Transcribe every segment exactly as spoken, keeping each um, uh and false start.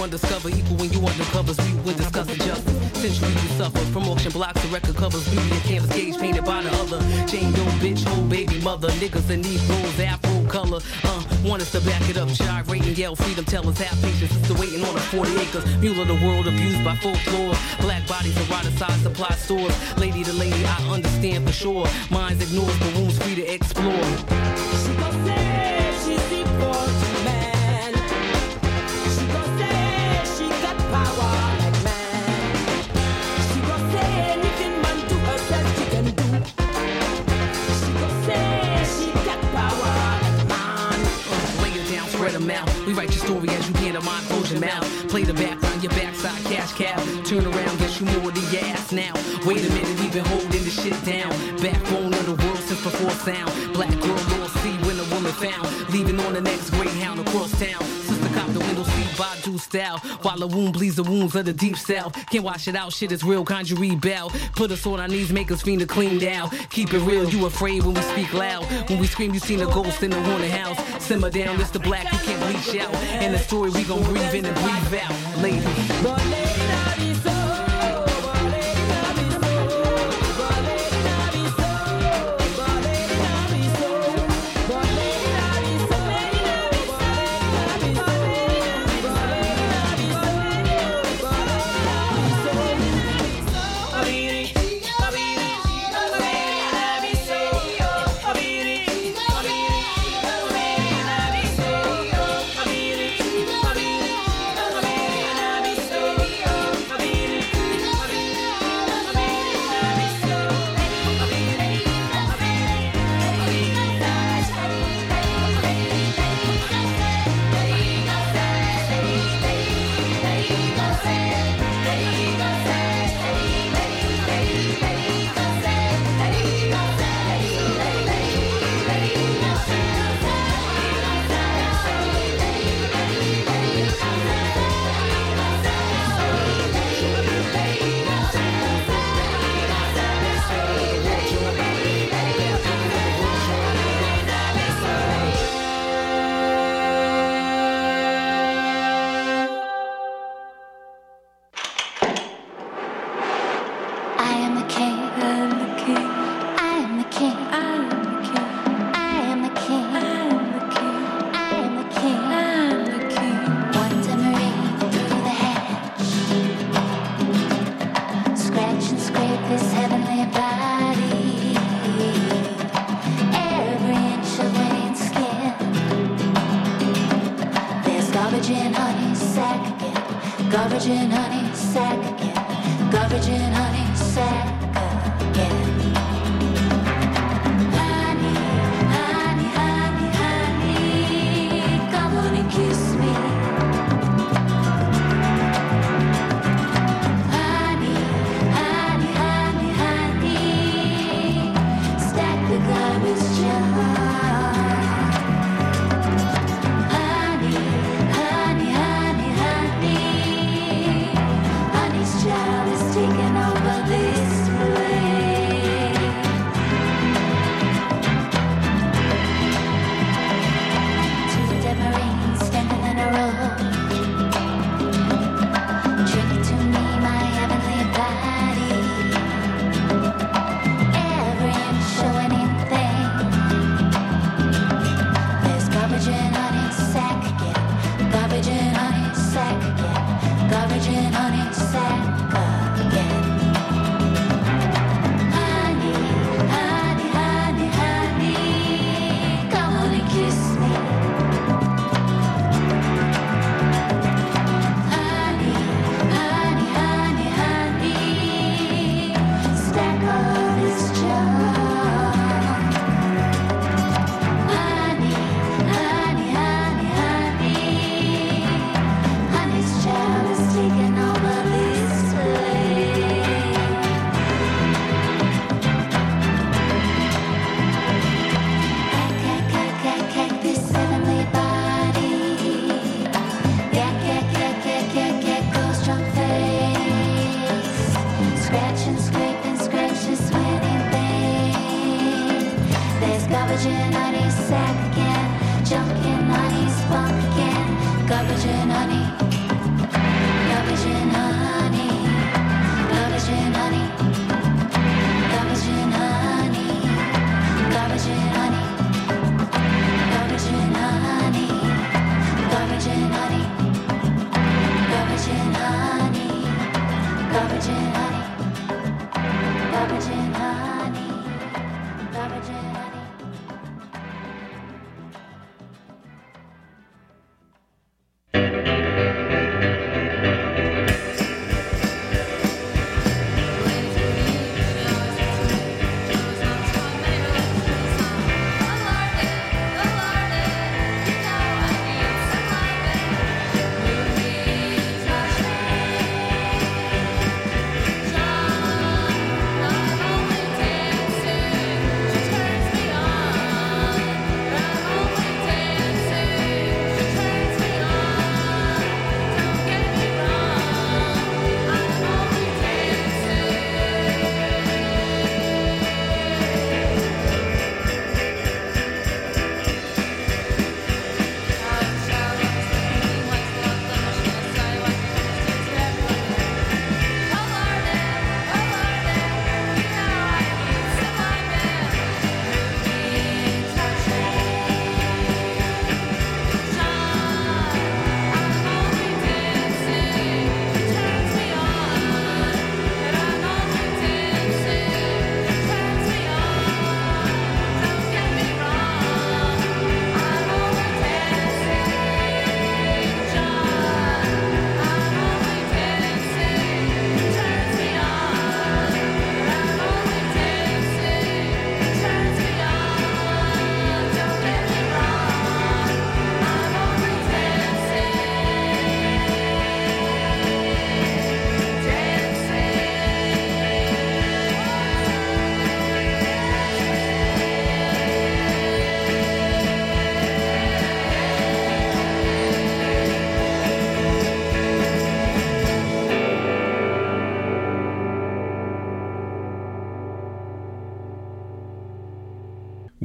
undiscovered, equal when you undercovers, we would discuss justice. Century you suffer from auction blocks to record covers, beauty and canvas gauge painted by the other. Jane Doe, bitch, whole baby mother, niggas in these roles, afro color. Uh, want us to back it up, gyrate and yell freedom, tell us have patience, sister waiting on the forty acres. Mule of the world abused by folklore, black bodies eroticized supply stores. Lady to lady, I understand for sure. Minds ignores, but wounds free to explore. She gon' say she's equal to man. She gon' say she got power like man. She gon' say anything man to herself she can do. She gon' say she got power like man. Uh, lay it down, spread them out. We write your story as you can, a mind close your mouth. Play the background, your backside, cash cow. Turn around, guess you more than your ass now. Wait a minute, we've been holding this shit down. Backbone of the world since before sound. Black girl, Lord see when a woman found. Leaving on the next Greyhound across town. Sister cop the window seat, Badu style. While the wound bleeds the wounds of the deep south. Can't wash it out, shit is real, conjure rebel. Put us on our knees, make us fiend to clean down. Keep it real, you afraid when we speak loud. When we scream, you seen a ghost in the haunted house. Simmer down, it's the black, you can't bleach out. And the story we gon' breathe in and breathe out. Lady. But lady, not be so. But lady, not be so. But lady, not be so. But lady, not be so. But lady, not be so. Lady, not be so. But lady, not be so. But lady, not be so. But lady, not be so. Abiri, abiri, abiri, not be so. Abiri, abiri, abiri, not be so. Abiri, abiri, abiri, not be so. Abiri, I am the king. I am the king. I am the king. I am the king. One tambourine through the hatch. Scratch and scrape his heavenly body. Every inch of vein skin. There's garbage in honey sack again. Garbage in honey sack again. Garbage in honey sack again. Honey, honey, honey, honey, come on and kiss me. Honey, honey, honey, honey, stack the garbage jar. Honey, honey, honey, honey, honey's job is taking over this world.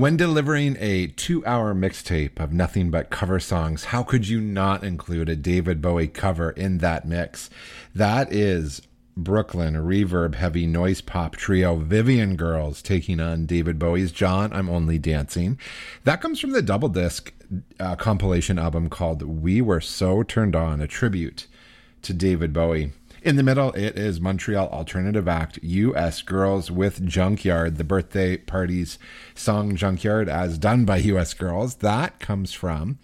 When delivering a two-hour mixtape of nothing but cover songs, how could you not include a David Bowie cover in that mix? That is Brooklyn reverb-heavy noise pop trio Vivian Girls taking on David Bowie's John, I'm Only Dancing. That comes from the double disc uh, compilation album called We Were So Turned On, a tribute to David Bowie. In the middle, it is Montreal alternative act U S Girls with Junkyard, the birthday party's song Junkyard, as done by U S Girls. That comes from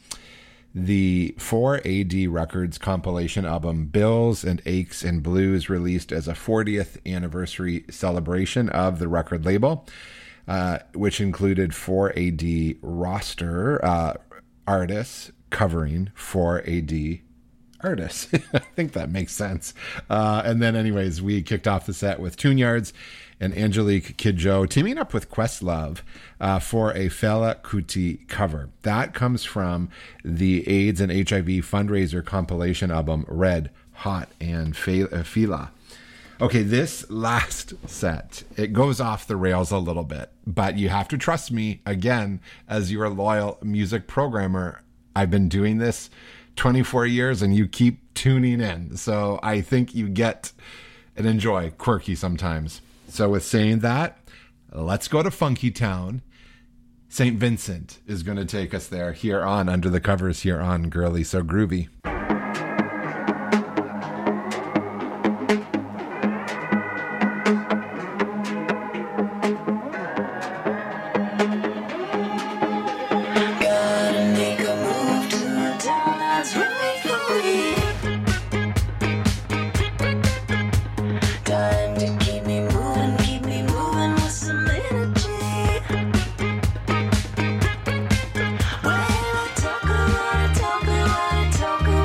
the four A D Records compilation album Bills and Aches and Blues, released as a fortieth anniversary celebration of the record label, uh, which included four A D roster uh, artists covering four A D artists. I think that makes sense. Uh, and then anyways, we kicked off the set with Tune Yards and Angelique Kidjo teaming up with Questlove uh, for a Fela Kuti cover. That comes from the AIDS and H I V fundraiser compilation album Red, Hot, and Fela. Okay, this last set, it goes off the rails a little bit, but you have to trust me, again, as your loyal music programmer. I've been doing this twenty-four years and you keep tuning in. So I think you get and enjoy quirky sometimes. So with saying that, let's go to Funky Town. Saint Vincent is going to take us there here on Under the Covers here on Girly So Groovy. Talk about it, talk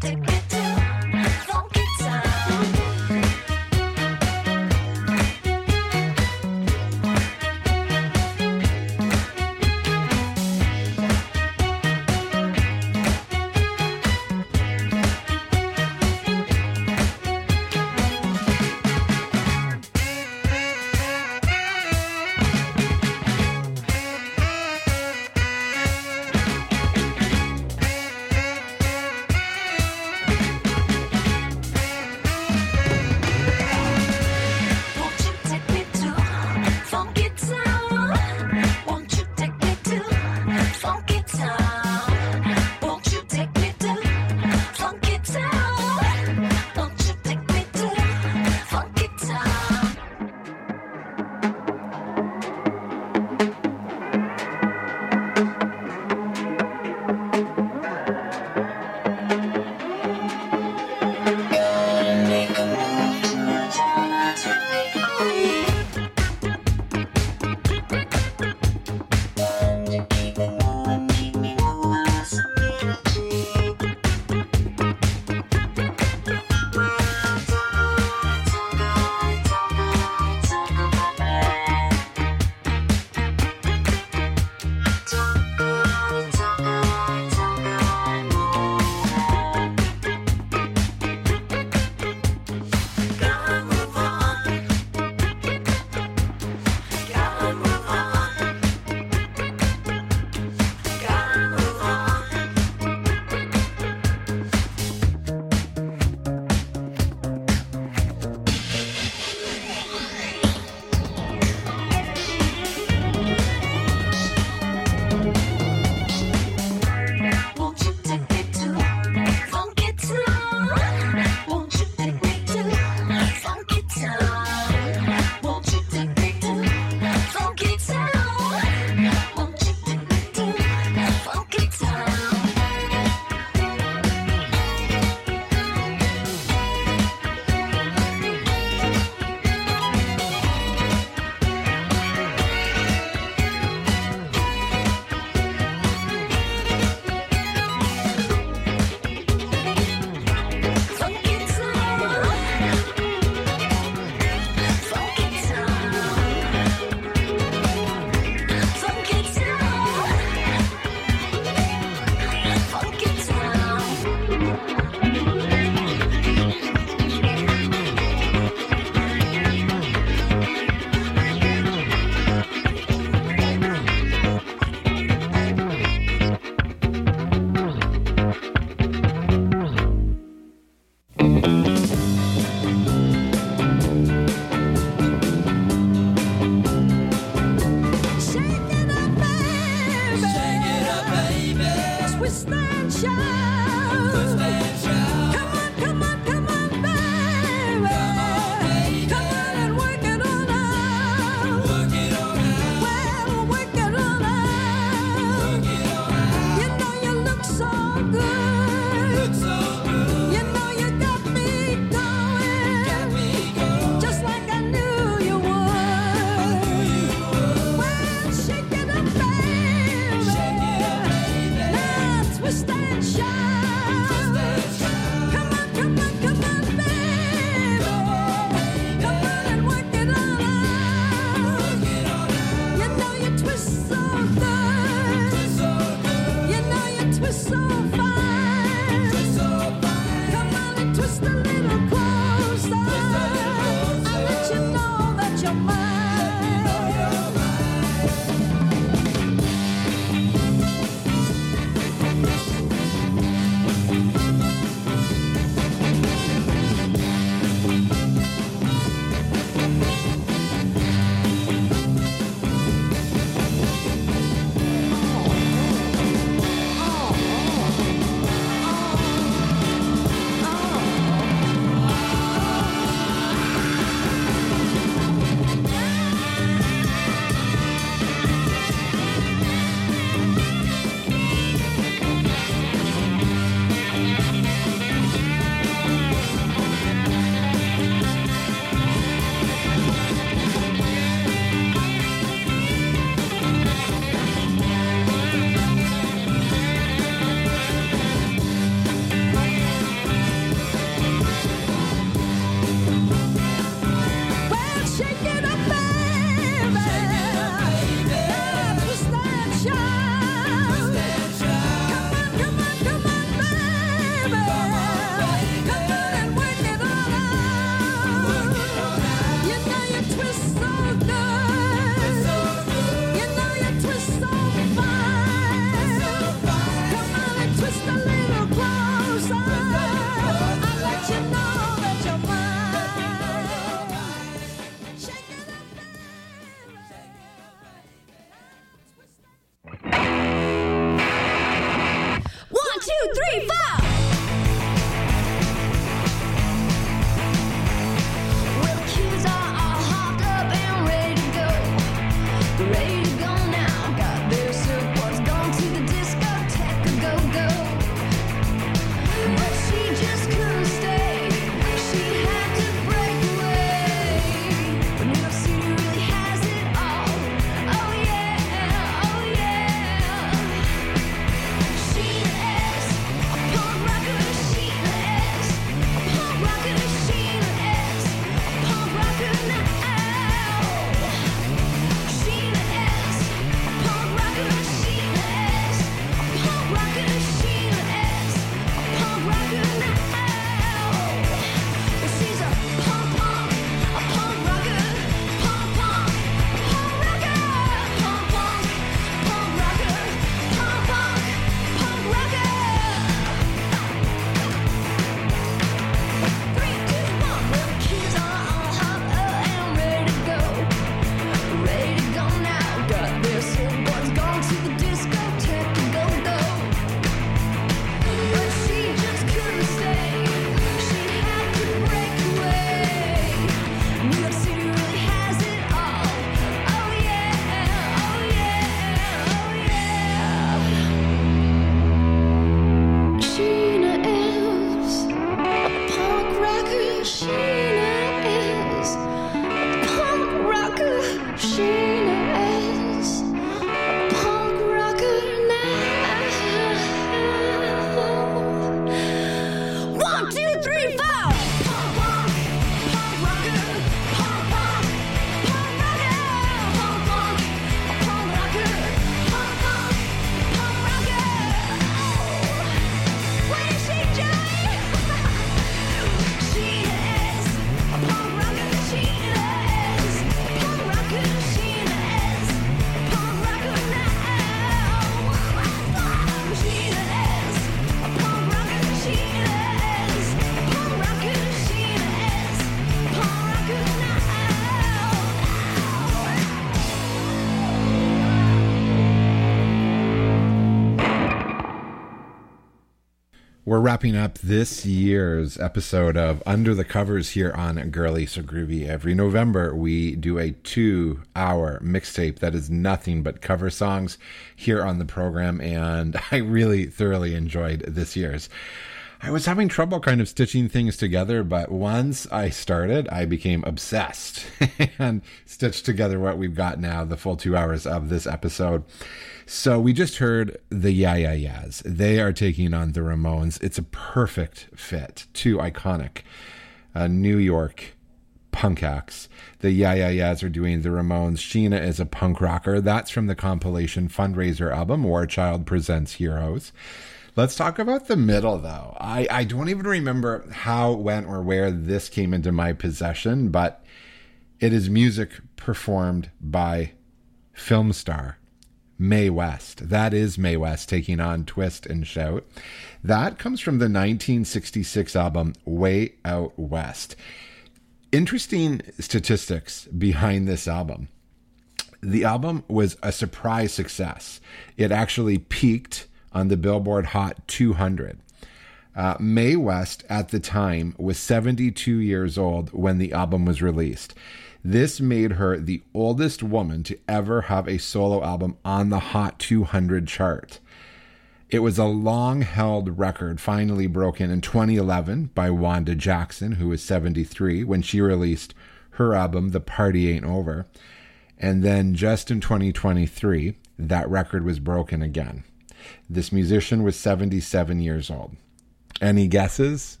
We're wrapping up this year's episode of Under the Covers here on Girly So Groovy. Every November, we do a two-hour mixtape that is nothing but cover songs here on the program, and I really thoroughly enjoyed this year's. I was having trouble kind of stitching things together, but once I started, I became obsessed and stitched together what we've got now, the full two hours of this episode. So we just heard the Yeah Yeah Yeahs. They are taking on the Ramones. It's a perfect fit. Two iconic uh, New York punk acts. The Yeah Yeah Yeahs are doing the Ramones. Sheena is a punk rocker. That's from the compilation fundraiser album, War Child Presents Heroes. Let's talk about the middle, though. I, I don't even remember how, when, or where this came into my possession, but it is music performed by film star Mae West. That is Mae West taking on Twist and Shout. That comes from the nineteen sixty-six album Way Out West. Interesting statistics behind this album. The album was a surprise success. It actually peaked on the Billboard Hot two hundred. Uh, Mae West at the time was seventy-two years old when the album was released. This made her the oldest woman to ever have a solo album on the Hot two hundred chart. It was a long-held record finally broken in twenty eleven by Wanda Jackson, who was seventy-three, when she released her album, The Party Ain't Over. And then just in twenty twenty-three, that record was broken again. This musician was seventy-seven years old. Any guesses?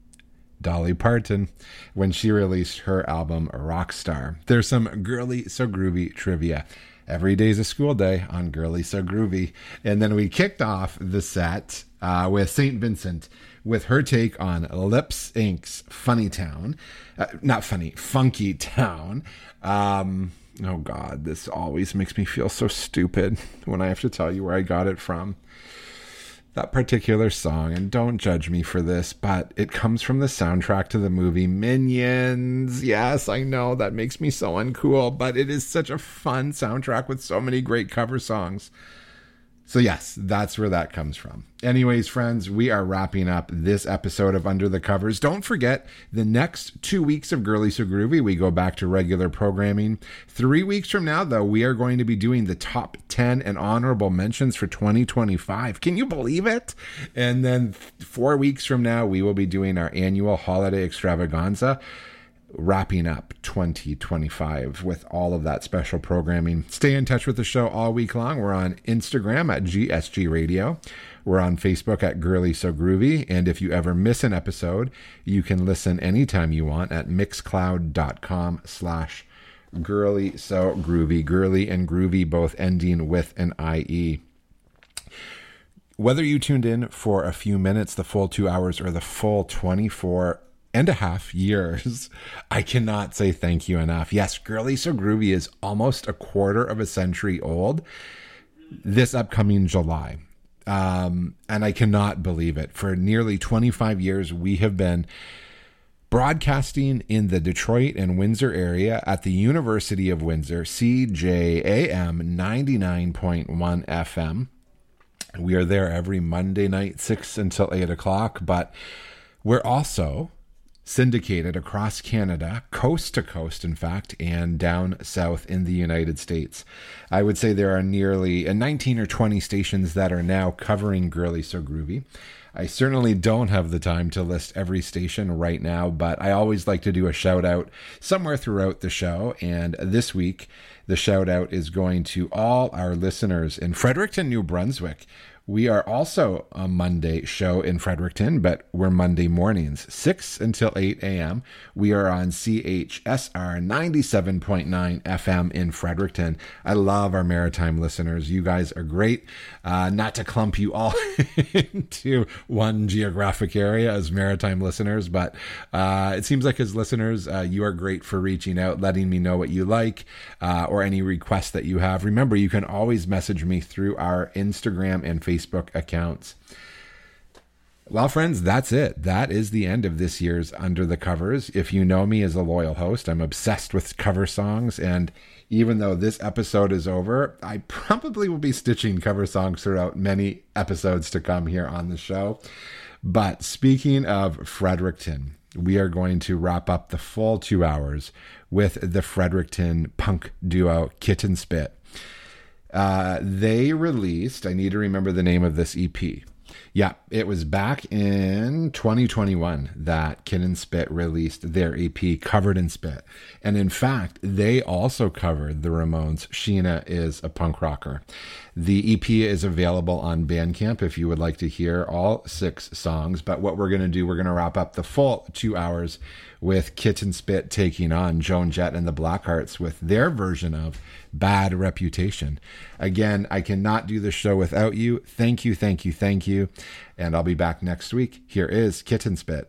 Dolly Parton, when she released her album Rockstar. There's some Girly So Groovy trivia. Every day's a school day on Girly So Groovy. And then we kicked off the set uh, with Saint Vincent with her take on Lips Incorporated's Funny Town. Uh, not funny, Funky Town. Um, oh God, this always makes me feel so stupid when I have to tell you where I got it from. That particular song, and don't judge me for this, but it comes from the soundtrack to the movie Minions. Yes, I know that makes me so uncool, but it is such a fun soundtrack with so many great cover songs. So yes, that's where that comes from. Anyways, friends, we are wrapping up this episode of Under the Covers. Don't forget, the next two weeks of Girly So Groovy, we go back to regular programming. Three weeks from now, though, we are going to be doing the top ten and honorable mentions for twenty twenty-five. Can you believe it? And then four weeks from now, we will be doing our annual holiday extravaganza, wrapping up twenty twenty-five with all of that special programming. Stay in touch with the show all week long. We're on Instagram at G S G Radio. We're on Facebook at Girly So Groovy. And if you ever miss an episode, you can listen anytime you want at mixcloud.com slash Girly So Groovy. Girly and groovy both ending with an I E. Whether you tuned in for a few minutes, the full two hours, or the full twenty-four and a half years, I cannot say thank you enough. Yes, Girly So Groovy is almost a quarter of a century old this upcoming July. Um, and I cannot believe it. For nearly twenty-five years, we have been broadcasting in the Detroit and Windsor area at the University of Windsor, C J A M ninety-nine point one F M. We are there every Monday night, six until eight o'clock, but we're also syndicated across Canada, coast to coast, in fact, and down south in the United States. I would say there are nearly nineteen or twenty stations that are now covering Girly So Groovy. I certainly don't have the time to list every station right now, but I always like to do a shout out somewhere throughout the show. And this week, the shout out is going to all our listeners in Fredericton, New Brunswick. We are also a Monday show in Fredericton, but we're Monday mornings, six until eight a.m. We are on C H S R ninety-seven point nine F M in Fredericton. I love our maritime listeners. You guys are great. Uh, not to clump you all into one geographic area as maritime listeners, but uh, it seems like as listeners, uh, you are great for reaching out, letting me know what you like, uh, or any requests that you have. Remember, you can always message me through our Instagram and Facebook Facebook accounts. Well, friends, that's it. That is the end of this year's Under the Covers. If you know me as a loyal host, I'm obsessed with cover songs, and even though this episode is over, I probably will be stitching cover songs throughout many episodes to come here on the show. But speaking of Fredericton, we are going to wrap up the full two hours with the Fredericton punk duo Kitten Spit. Uh, they released, I need to remember the name of this E P. Yeah, it was back in twenty twenty-one that Kitten Spit released their E P Covered in Spit. And in fact, they also covered the Ramones' Sheena is a Punk Rocker. The E P is available on Bandcamp if you would like to hear all six songs. But what we're going to do, we're going to wrap up the full two hours with Kitten Spit taking on Joan Jett and the Blackhearts with their version of Bad Reputation. Again, I cannot do the show without you. Thank you, thank you, thank you. And I'll be back next week. Here is Kitten Spit.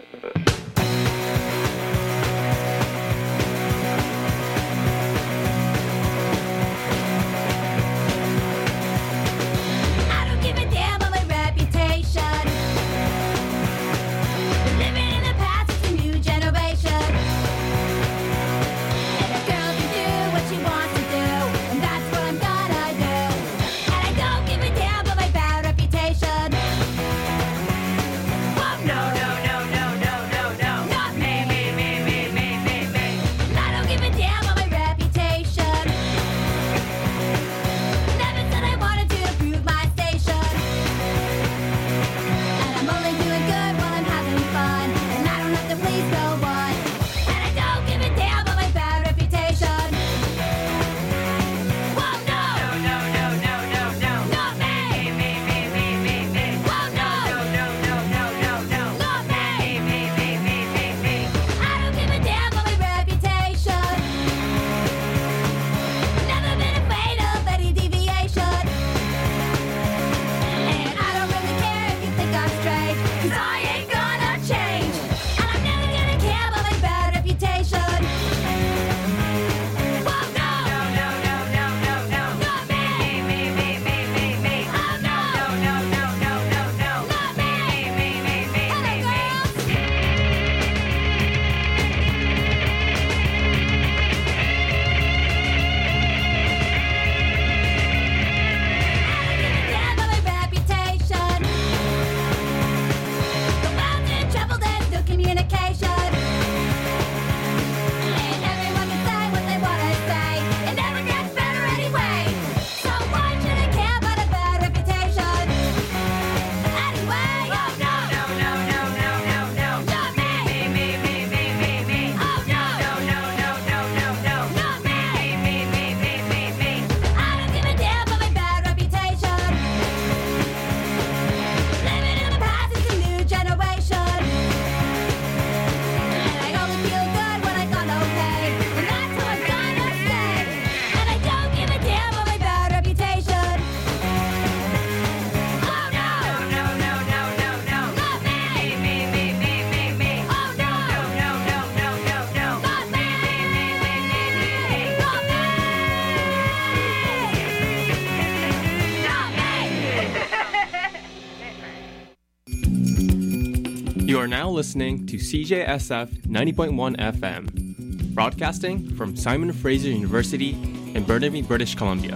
You are now listening to C J S F ninety point one F M, broadcasting from Simon Fraser University in Burnaby, British Columbia.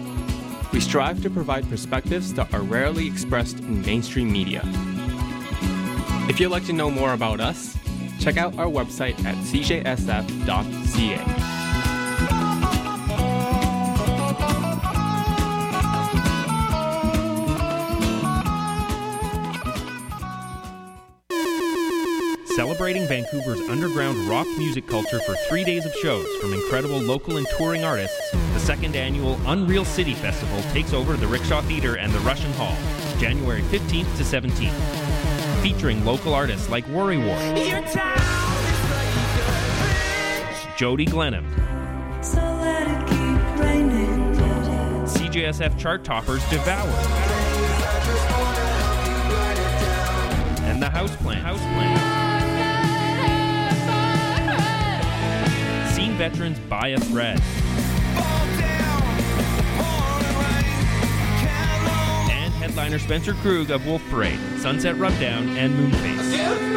We strive to provide perspectives that are rarely expressed in mainstream media. If you'd like to know more about us, check out our website at c j s f dot c a. Celebrating Vancouver's underground rock music culture for three days of shows from incredible local and touring artists, the second annual Unreal City Festival takes over the Rickshaw Theatre and the Russian Hall, January fifteenth to seventeenth. Featuring local artists like Worry War, Jody Glenham, So let it keep raining. C J S F chart toppers Devour, and the Houseplant. Houseplant. Scene veterans Buy a Thread. And headliner Spencer Krug of Wolf Parade, Sunset Rubdown, and Moonface.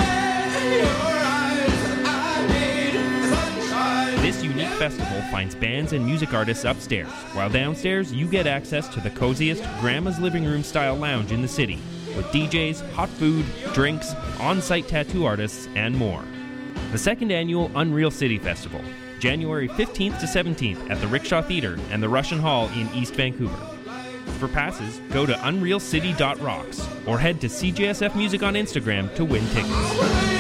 This unique festival finds bands and music artists upstairs, while downstairs you get access to the coziest Grandma's Living Room style lounge in the city. with D Js, hot food, drinks, on-site tattoo artists, and more. The second annual Unreal City Festival, January fifteenth to seventeenth at the Rickshaw Theatre and the Russian Hall in East Vancouver. For passes, go to unreal city dot rocks or head to C J S F Music on Instagram to win tickets.